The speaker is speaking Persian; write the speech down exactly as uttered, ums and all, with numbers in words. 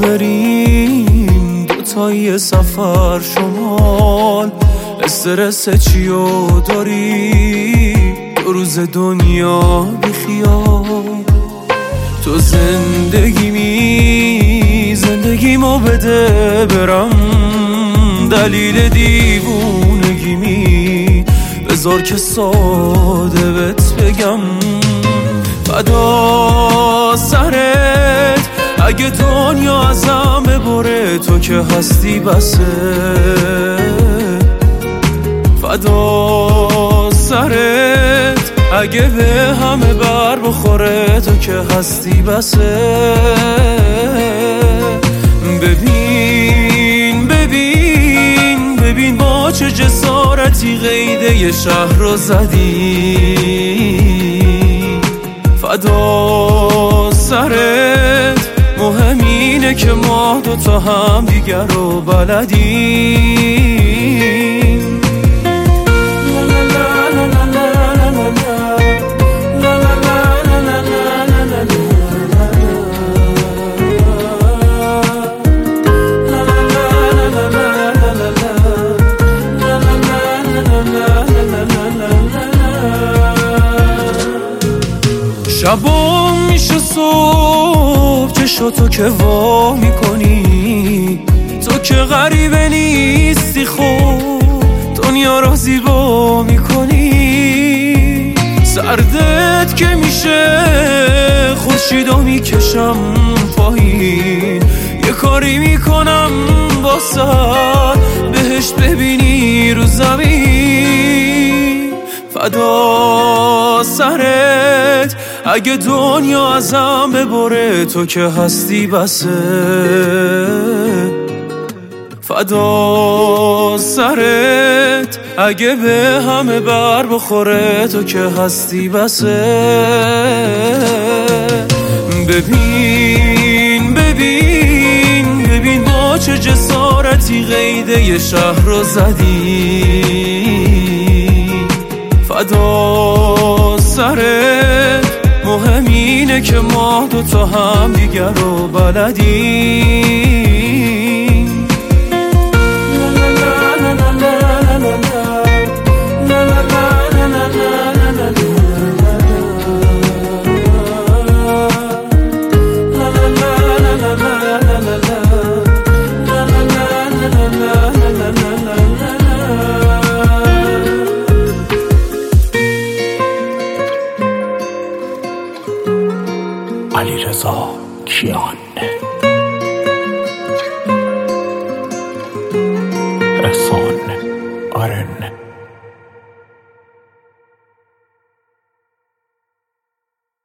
بریم دوتایی سفر شمال، استرس چیو داری دو روز دنیا بیخیال. تو زندگیمی زندگیمو بده برم، دلیل دیوونگیمی بذار که ساده بهت بگم. فدا سرت اگه دنیا ازم ببره، تو که هستی بسه. فدا سرت اگه به همه بر بخوره، تو که هستی بسه. ببین ببین ببین با چه جسارتی قیده ی شهر رو زدی. فدا سرت مهم اینه که ما دوتا هم دیگر رو بلدیم. شبام میشه صبح چشاتو که وا میکنی، تو که غریبه نیستی خوب دنیا را زیبا میکنی. سردت که میشه خورشیدو میکشم پایین، یه کاری میکنم با سر بهش ببینی رو زمین. فدا سرت اگه دنیا ازم ببره، تو که هستی بسه. فدا سرت اگه به همه بر بخوره، تو که هستی بسه. ببین ببین ببین با چه جسارتی قیده ی شهر رو زدی. فدا سرت مهم اینه که ما دوتا هم دیگر رو بلدیم. علیرضا کیان، احسان آرن.